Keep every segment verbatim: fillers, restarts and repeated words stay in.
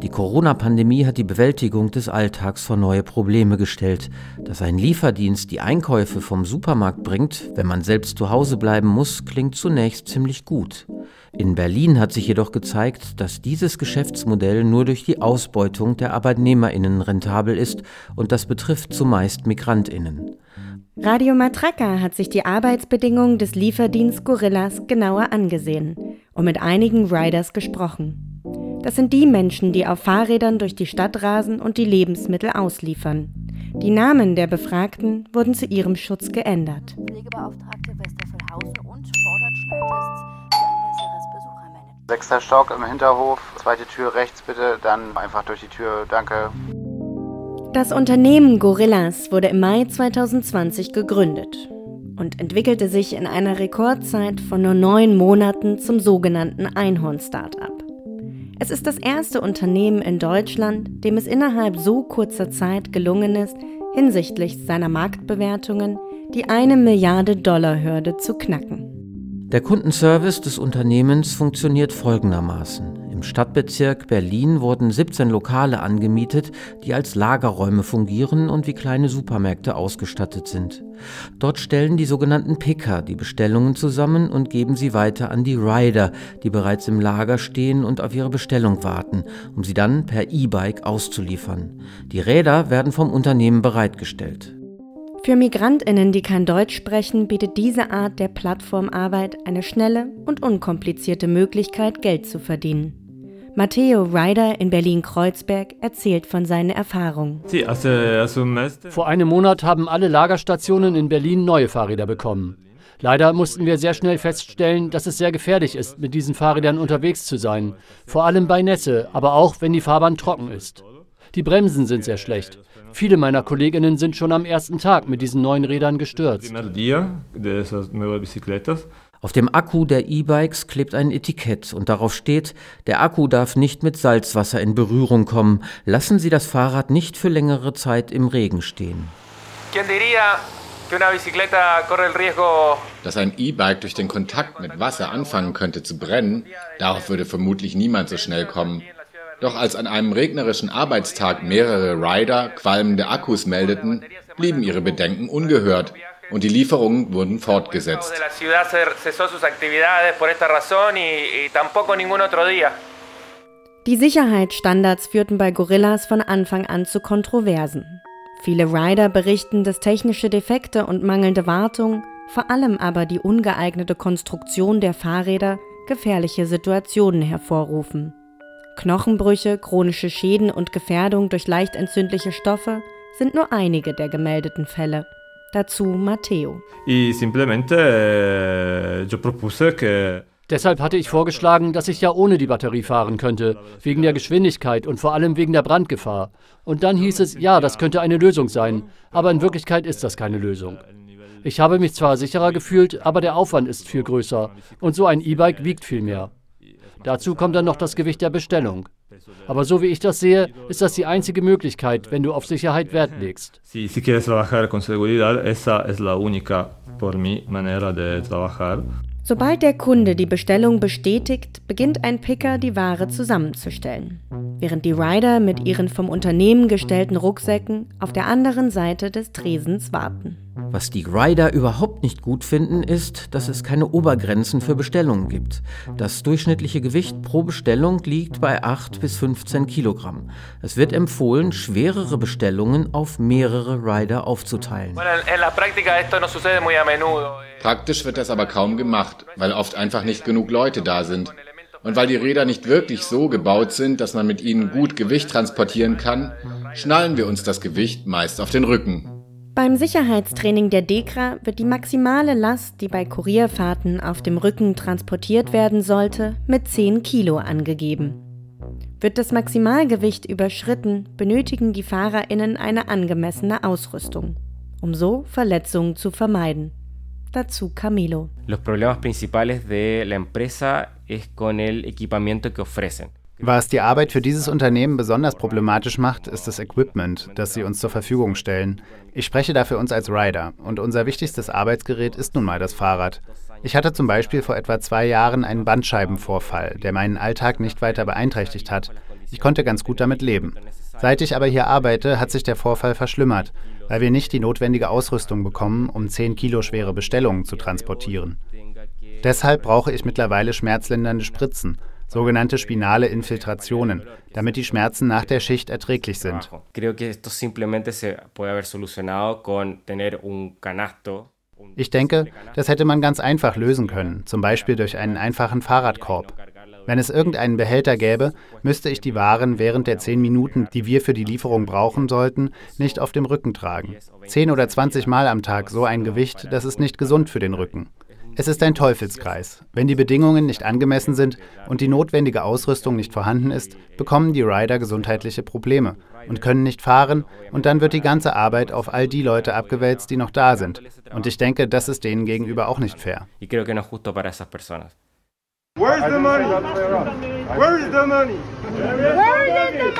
Die Corona-Pandemie hat die Bewältigung des Alltags vor neue Probleme gestellt. Dass ein Lieferdienst die Einkäufe vom Supermarkt bringt, wenn man selbst zu Hause bleiben muss, klingt zunächst ziemlich gut. In Berlin hat sich jedoch gezeigt, dass dieses Geschäftsmodell nur durch die Ausbeutung der ArbeitnehmerInnen rentabel ist, und das betrifft zumeist MigrantInnen. Radio Matraca hat sich die Arbeitsbedingungen des Lieferdienstes Gorillas genauer angesehen und mit einigen Riders gesprochen. Das sind die Menschen, die auf Fahrrädern durch die Stadt rasen und die Lebensmittel ausliefern. Die Namen der Befragten wurden zu ihrem Schutz geändert. Pflegebeauftragte Westerfeldhausen und fordert Schnelltests für ein besseres Besuchermanagement. Sechster Stock im Hinterhof, zweite Tür rechts bitte, dann einfach durch die Tür, danke. Das Unternehmen Gorillas wurde im Mai zweitausendzwanzig gegründet und entwickelte sich in einer Rekordzeit von nur neun Monaten zum sogenannten Einhorn-Startup. Es ist das erste Unternehmen in Deutschland, dem es innerhalb so kurzer Zeit gelungen ist, hinsichtlich seiner Marktbewertungen die eine Milliarde Dollar Hürde zu knacken. Der Kundenservice des Unternehmens funktioniert folgendermaßen. Im Stadtbezirk Berlin wurden siebzehn Lokale angemietet, die als Lagerräume fungieren und wie kleine Supermärkte ausgestattet sind. Dort stellen die sogenannten Picker die Bestellungen zusammen und geben sie weiter an die Rider, die bereits im Lager stehen und auf ihre Bestellung warten, um sie dann per E-Bike auszuliefern. Die Räder werden vom Unternehmen bereitgestellt. Für MigrantInnen, die kein Deutsch sprechen, bietet diese Art der Plattformarbeit eine schnelle und unkomplizierte Möglichkeit, Geld zu verdienen. Matteo Rider in Berlin-Kreuzberg erzählt von seinen Erfahrungen. Vor einem Monat haben alle Lagerstationen in Berlin neue Fahrräder bekommen. Leider mussten wir sehr schnell feststellen, dass es sehr gefährlich ist, mit diesen Fahrrädern unterwegs zu sein. Vor allem bei Nässe, aber auch, wenn die Fahrbahn trocken ist. Die Bremsen sind sehr schlecht. Viele meiner Kolleginnen sind schon am ersten Tag mit diesen neuen Rädern gestürzt. Auf dem Akku der E-Bikes klebt ein Etikett und darauf steht: Der Akku darf nicht mit Salzwasser in Berührung kommen. Lassen Sie das Fahrrad nicht für längere Zeit im Regen stehen. Dass ein E-Bike durch den Kontakt mit Wasser anfangen könnte zu brennen, darauf würde vermutlich niemand so schnell kommen. Doch als an einem regnerischen Arbeitstag mehrere Rider qualmende Akkus meldeten, blieben ihre Bedenken ungehört und die Lieferungen wurden fortgesetzt. Die Sicherheitsstandards führten bei Gorillas von Anfang an zu Kontroversen. Viele Rider berichten, dass technische Defekte und mangelnde Wartung, vor allem aber die ungeeignete Konstruktion der Fahrräder, gefährliche Situationen hervorrufen. Knochenbrüche, chronische Schäden und Gefährdung durch leicht entzündliche Stoffe sind nur einige der gemeldeten Fälle. Dazu Matteo. Deshalb hatte ich vorgeschlagen, dass ich ja ohne die Batterie fahren könnte, wegen der Geschwindigkeit und vor allem wegen der Brandgefahr. Und dann hieß es, ja, das könnte eine Lösung sein, aber in Wirklichkeit ist das keine Lösung. Ich habe mich zwar sicherer gefühlt, aber der Aufwand ist viel größer und so ein E-Bike wiegt viel mehr. Dazu kommt dann noch das Gewicht der Bestellung. Aber so wie ich das sehe, ist das die einzige Möglichkeit, wenn du auf Sicherheit Wert legst. Sobald der Kunde die Bestellung bestätigt, beginnt ein Picker, die Ware zusammenzustellen, während die Rider mit ihren vom Unternehmen gestellten Rucksäcken auf der anderen Seite des Tresens warten. Was die Rider überhaupt nicht gut finden, ist, dass es keine Obergrenzen für Bestellungen gibt. Das durchschnittliche Gewicht pro Bestellung liegt bei acht bis fünfzehn Kilogramm. Es wird empfohlen, schwerere Bestellungen auf mehrere Rider aufzuteilen. Praktisch wird das aber kaum gemacht, weil oft einfach nicht genug Leute da sind. Und weil die Räder nicht wirklich so gebaut sind, dass man mit ihnen gut Gewicht transportieren kann, schnallen wir uns das Gewicht meist auf den Rücken. Beim Sicherheitstraining der DEKRA wird die maximale Last, die bei Kurierfahrten auf dem Rücken transportiert werden sollte, mit zehn Kilo angegeben. Wird das Maximalgewicht überschritten, benötigen die FahrerInnen eine angemessene Ausrüstung, um so Verletzungen zu vermeiden. Dazu Camilo. Los problemas principales de la empresa es con el equipamiento que ofrecen. Was die Arbeit für dieses Unternehmen besonders problematisch macht, ist das Equipment, das sie uns zur Verfügung stellen. Ich spreche da für uns als Rider und unser wichtigstes Arbeitsgerät ist nun mal das Fahrrad. Ich hatte zum Beispiel vor etwa zwei Jahren einen Bandscheibenvorfall, der meinen Alltag nicht weiter beeinträchtigt hat. Ich konnte ganz gut damit leben. Seit ich aber hier arbeite, hat sich der Vorfall verschlimmert, weil wir nicht die notwendige Ausrüstung bekommen, um zehn Kilo schwere Bestellungen zu transportieren. Deshalb brauche ich mittlerweile schmerzlindernde Spritzen, sogenannte spinale Infiltrationen, damit die Schmerzen nach der Schicht erträglich sind. Ich denke, das hätte man ganz einfach lösen können, zum Beispiel durch einen einfachen Fahrradkorb. Wenn es irgendeinen Behälter gäbe, müsste ich die Waren während der zehn Minuten, die wir für die Lieferung brauchen sollten, nicht auf dem Rücken tragen. Zehn oder zwanzig Mal am Tag so ein Gewicht, das ist nicht gesund für den Rücken. Es ist ein Teufelskreis. Wenn die Bedingungen nicht angemessen sind und die notwendige Ausrüstung nicht vorhanden ist, bekommen die Rider gesundheitliche Probleme und können nicht fahren, und dann wird die ganze Arbeit auf all die Leute abgewälzt, die noch da sind. Und ich denke, das ist denen gegenüber auch nicht fair. Where's the money? Where's the money? Where's the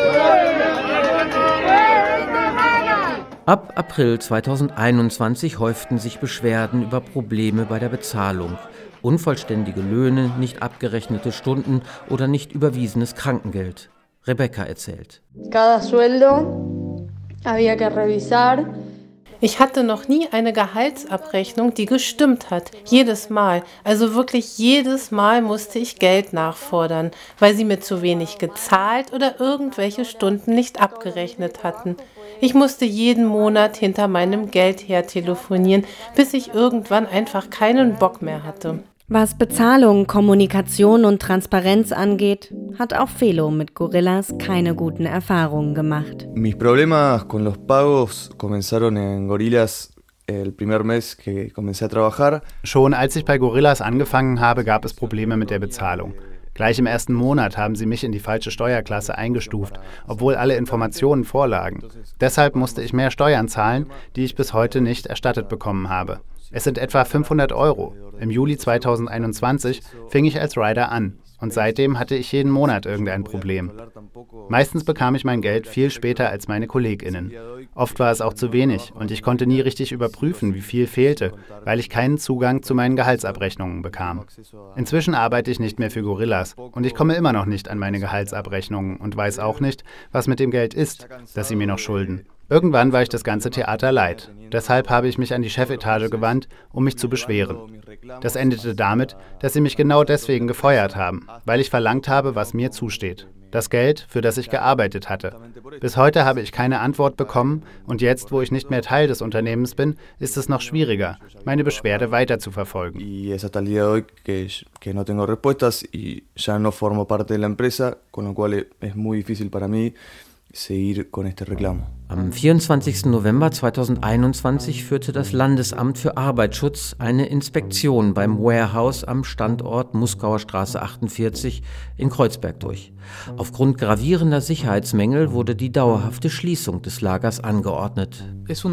money? Ab April zweitausendeinundzwanzig häuften sich Beschwerden über Probleme bei der Bezahlung. Unvollständige Löhne, nicht abgerechnete Stunden oder nicht überwiesenes Krankengeld. Rebecca erzählt. Cada sueldo había que revisar. Ich hatte noch nie eine Gehaltsabrechnung, die gestimmt hat. Jedes Mal. Also wirklich jedes Mal musste ich Geld nachfordern, weil sie mir zu wenig gezahlt oder irgendwelche Stunden nicht abgerechnet hatten. Ich musste jeden Monat hinter meinem Geld her telefonieren, bis ich irgendwann einfach keinen Bock mehr hatte. Was Bezahlung, Kommunikation und Transparenz angeht, hat auch Felo mit Gorillas keine guten Erfahrungen gemacht. Mis problemas con los pagos comenzaron en Gorillas el primer mes que comencé a trabajar. Schon als ich bei Gorillas angefangen habe, gab es Probleme mit der Bezahlung. Gleich im ersten Monat haben sie mich in die falsche Steuerklasse eingestuft, obwohl alle Informationen vorlagen. Deshalb musste ich mehr Steuern zahlen, die ich bis heute nicht erstattet bekommen habe. Es sind etwa fünfhundert Euro. Im Juli zweitausendeinundzwanzig fing ich als Rider an und seitdem hatte ich jeden Monat irgendein Problem. Meistens bekam ich mein Geld viel später als meine KollegInnen. Oft war es auch zu wenig und ich konnte nie richtig überprüfen, wie viel fehlte, weil ich keinen Zugang zu meinen Gehaltsabrechnungen bekam. Inzwischen arbeite ich nicht mehr für Gorillas und ich komme immer noch nicht an meine Gehaltsabrechnungen und weiß auch nicht, was mit dem Geld ist, das sie mir noch schulden. Irgendwann war ich das ganze Theater leid. Deshalb habe ich mich an die Chefetage gewandt, um mich zu beschweren. Das endete damit, dass sie mich genau deswegen gefeuert haben, weil ich verlangt habe, was mir zusteht. Das Geld, für das ich gearbeitet hatte. Bis heute habe ich keine Antwort bekommen und jetzt, wo ich nicht mehr Teil des Unternehmens bin, ist es noch schwieriger, meine Beschwerde weiter zu verfolgen. Y es hasta el día de hoy que, que no tengo respuestas y ya no formo parte de la empresa, con lo cual es muy difícil para mí seguir con este reclamo. Am vierundzwanzigsten November zweitausendeinundzwanzig führte das Landesamt für Arbeitsschutz eine Inspektion beim Warehouse am Standort Muskauer Straße achtundvierzig in Kreuzberg durch. Aufgrund gravierender Sicherheitsmängel wurde die dauerhafte Schließung des Lagers angeordnet.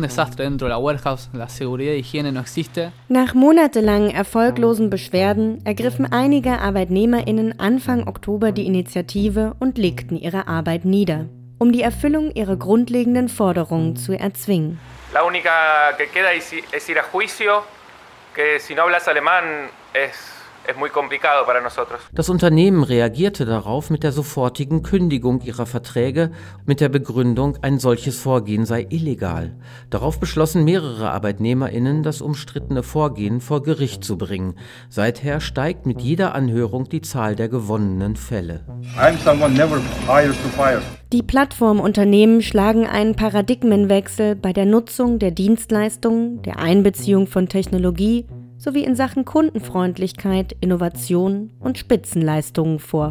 Nach monatelangen erfolglosen Beschwerden ergriffen einige ArbeitnehmerInnen Anfang Oktober die Initiative und legten ihre Arbeit nieder, um die Erfüllung ihrer grundlegenden Forderungen zu erzwingen. La única que queda es ir a juicio, que si no hablas alemán es es muy complicado para nosotros. Das Unternehmen reagierte darauf mit der sofortigen Kündigung ihrer Verträge mit der Begründung, ein solches Vorgehen sei illegal. Darauf beschlossen mehrere ArbeitnehmerInnen, das umstrittene Vorgehen vor Gericht zu bringen. Seither steigt mit jeder Anhörung die Zahl der gewonnenen Fälle. I'm someone never hired to fire. Die Plattformunternehmen schlagen einen Paradigmenwechsel bei der Nutzung der Dienstleistungen, der Einbeziehung von Technologie sowie in Sachen Kundenfreundlichkeit, Innovation und Spitzenleistungen vor.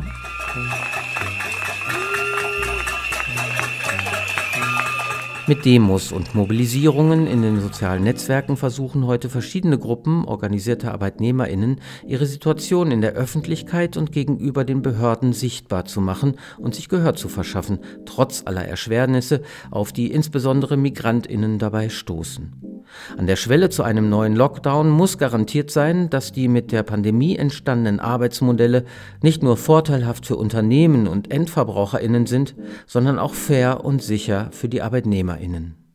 Mit Demos und Mobilisierungen in den sozialen Netzwerken versuchen heute verschiedene Gruppen organisierter ArbeitnehmerInnen, ihre Situation in der Öffentlichkeit und gegenüber den Behörden sichtbar zu machen und sich Gehör zu verschaffen, trotz aller Erschwernisse, auf die insbesondere MigrantInnen dabei stoßen. An der Schwelle zu einem neuen Lockdown muss garantiert sein, dass die mit der Pandemie entstandenen Arbeitsmodelle nicht nur vorteilhaft für Unternehmen und EndverbraucherInnen sind, sondern auch fair und sicher für die ArbeitnehmerInnen.